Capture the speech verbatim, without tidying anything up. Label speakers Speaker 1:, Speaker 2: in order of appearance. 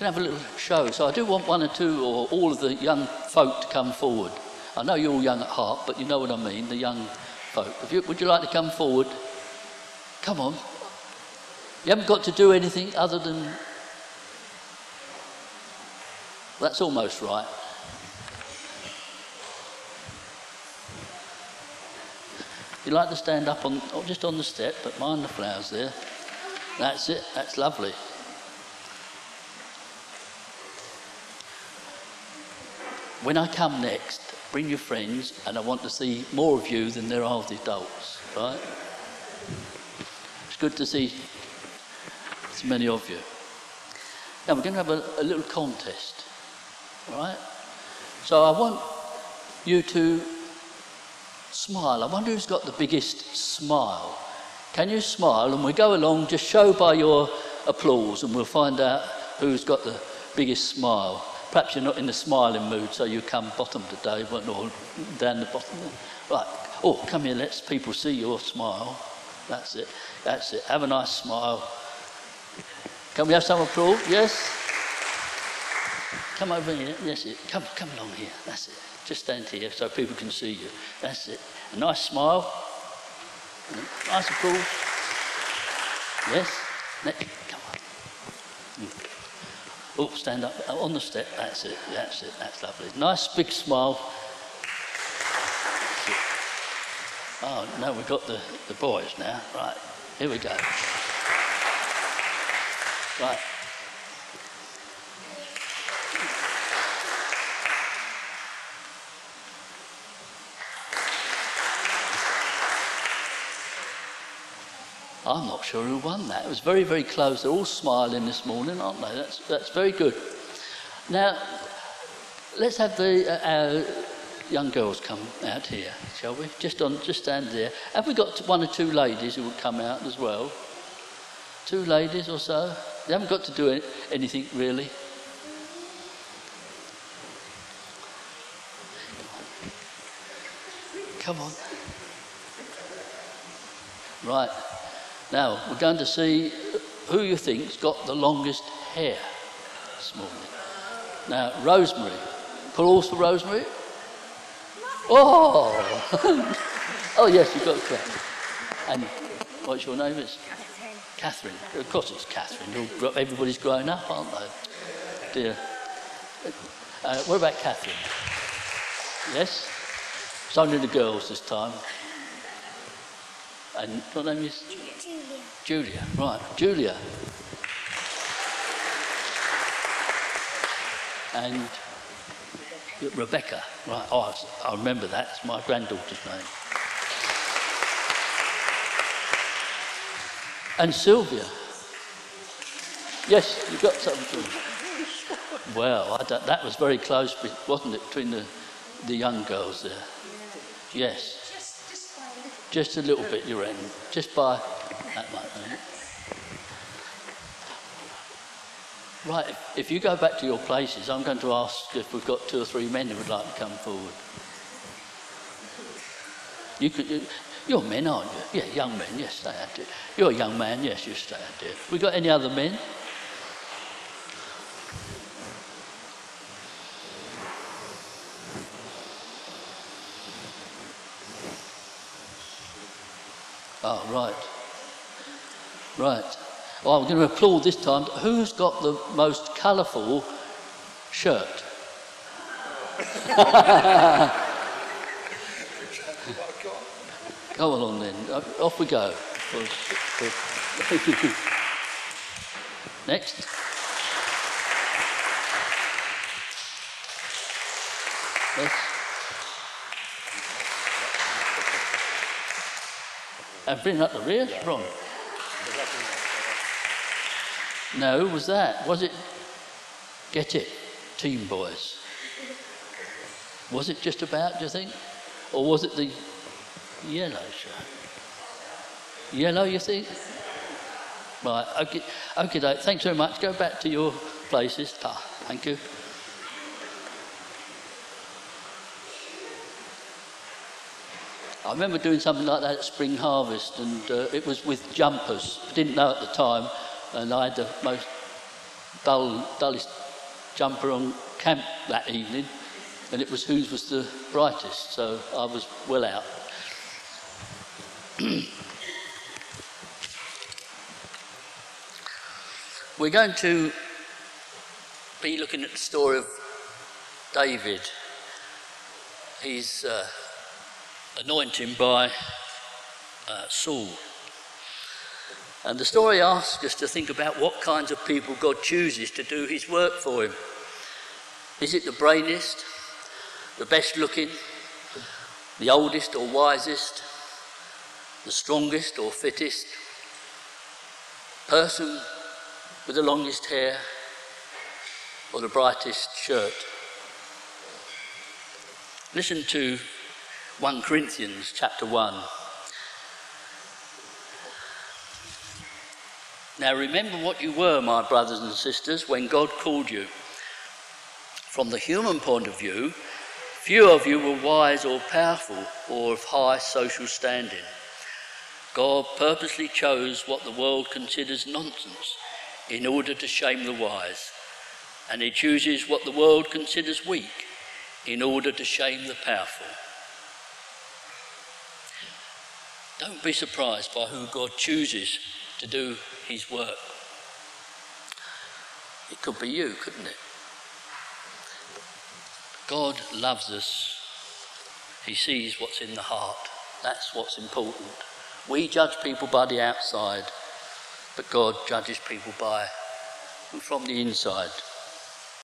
Speaker 1: can have a little show. So I do want one or two or all of the young folk to come forward. I know you're all young at heart, but you know what I mean, the young folk. If you, would you like to come forward? Come on. You haven't got to do anything other than... That's almost right. You like to stand up on, or just on the step, but mind the flowers there. That's it, that's lovely. When I come next, bring your friends, and I want to see more of you than there are of the adults, right? It's good to see so many of you. Now we're going to have a, a little contest, all right? So I want you to smile. I wonder who's got the biggest smile. Can you smile? And we go along, just show by your applause, and we'll find out who's got the biggest smile. Perhaps you're not in the smiling mood, so you come bottom today, but or down the bottom. Right. Oh, come here, let's people see your smile. That's it. That's it. Have a nice smile. Can we have some applause? Yes? Come over here. Yes, it. Come, come along here. That's it. Just stand here so people can see you. That's it. A nice smile. Nice applause. Yes? Next. Come on. Mm. Oh, stand up on the step. That's it. That's it. That's lovely. Nice big smile. Oh, no, we've got the, the boys now. Right. Here we go. Right. I'm not sure who won that. It was very, very close. They're all smiling this morning, aren't they? That's, that's very good. Now, let's have the uh, our young girls come out here, shall we? Just on, just stand there. Have we got one or two ladies who will come out as well? Two ladies or so? They haven't got to do it, anything really. Come on. Right. Now, we're going to see who you think's got the longest hair this morning. Now, Rosemary. Applause for Rosemary. Oh! Oh, yes, you've got a clap. And what's your name? Is Catherine. Catherine. Of course it's Catherine. Everybody's grown up, aren't they? Dear. Uh, what about Catherine? Yes? It's only the girls this time. And what name is?
Speaker 2: Julia.
Speaker 1: Julia, right. Julia. And Rebecca. Right. Oh, I remember that. It's my granddaughter's name. And Sylvia. Yes, you've got something. Well, I don't, that was very close, wasn't it, between the, the young girls there? Yes. Just a little bit, you reckon? Just by that much. Right, if, if you go back to your places, I'm going to ask if we've got two or three men who would like to come forward. You could, you, you're men, aren't you? Yeah, young men, yes, stay out there. You're a young man, yes, you stay out there. We got any other men? Oh, right. Right. Well, I'm going to applaud this time. Who's got the most colourful shirt? Go along then. Off we go. Next. Yes. And bring up the rear? Yeah. Wrong. No, was that? Was it? Get it? Team Boys. Was it just about, do you think? Or was it the yellow shirt? Yellow, you think? Right, okay, okay, thanks very much. Go back to your places. Ah, thank you. I remember doing something like that at Spring Harvest, and uh, it was with jumpers. I didn't know at the time, and I had the most dull, dullest jumper on camp that evening, and it was whose was the brightest, so I was well out. We're going to be looking at the story of David. He's uh, anointed by uh, Saul. And the story asks us to think about what kinds of people God chooses to do his work for him. Is it the brainiest, the best looking, the oldest or wisest, the strongest or fittest, person with the longest hair, or the brightest shirt? Listen to First Corinthians chapter one. Now remember what you were, my brothers and sisters, when God called you. From the human point of view, few of you were wise or powerful or of high social standing. God purposely chose what the world considers nonsense in order to shame the wise, and he chooses what the world considers weak in order to shame the powerful. Don't be surprised by who God chooses to do his work. It could be you, couldn't it? God loves us. He sees what's in the heart. That's what's important. We judge people by the outside, but God judges people by and from the inside.